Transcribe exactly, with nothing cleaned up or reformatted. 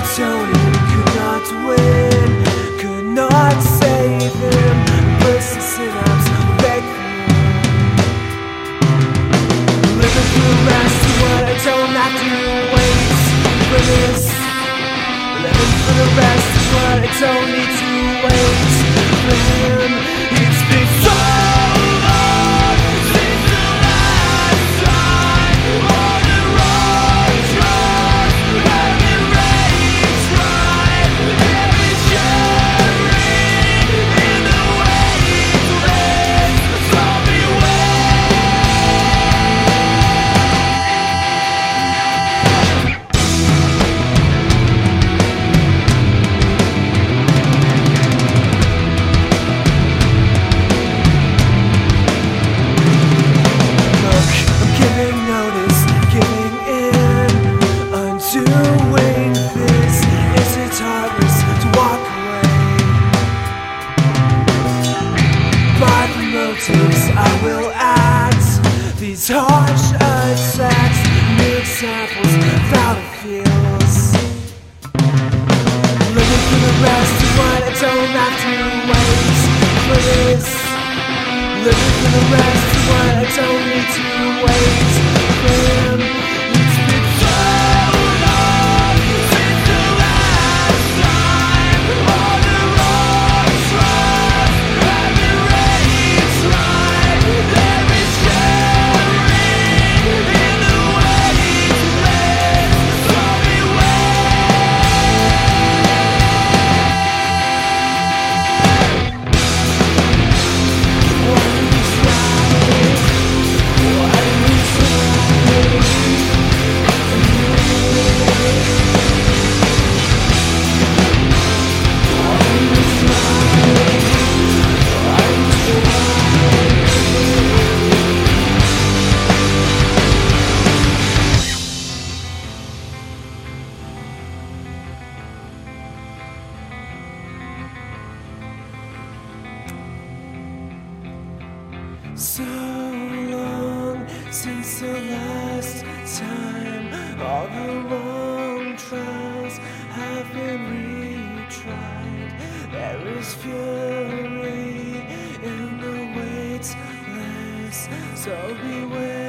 Tony could not win, could not save him. Burst the synapse, beg living for the rest of what I don't have to wait for this. Living for the rest of what I don't need to wait for him. It's been so long since the last time all the wrong trust have been raised right. Every sharing in the wasteland saw me doing this. Is it heartless to walk away? By the motives I will act. These harsh attacks, new examples, battlefields. Living for the rest of what I don't have to wait for this. Living for the rest of what I don't need to wait for him. It's been so so long since the last time all the wrong trials have been retried. There is fury in the weightless, so beware.